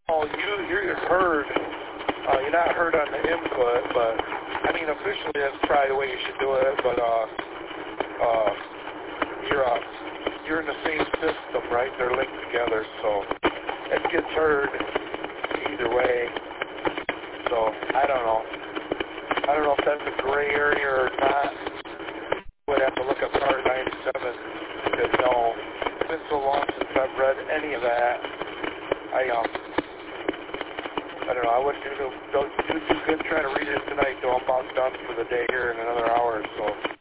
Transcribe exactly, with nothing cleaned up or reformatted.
Oh, you, you're heard. Uh, you're not heard on the input, but, I mean, officially that's probably the way you should do it, but, uh, uh, you're, uh, you're in the same system, right? They're linked together, so it gets heard either way. So, I don't know. I don't know if that's a gray area or not. Would have to look up Part ninety-seven to know. It's been so long since I've read any of that. I, um, I don't know, I wouldn't do, do, do too good trying to read it tonight, though I'm about done for the day here in another hour or so.